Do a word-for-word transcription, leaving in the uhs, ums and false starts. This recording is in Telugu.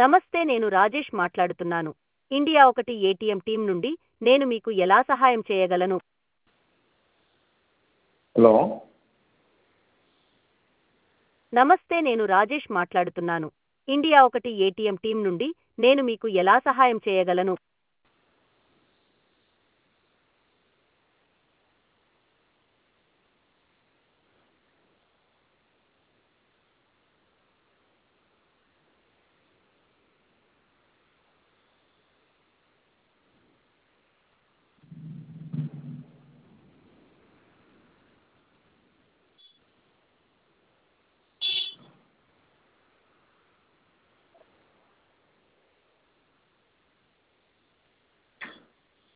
నమస్తే, నేను రాజేష్ మాట్లాడుతున్నాను. ఇండియా ఒకటి ఏటీఎం టీం నుండి. నేను మీకు ఎలా సహాయం చేయగలను? హలో నమస్తే, నేను రాజేష్ మాట్లాడుతున్నాను. ఇండియా ఒకటి ఏటీఎం టీం నుండి. నేను మీకు ఎలా సహాయం చేయగలను?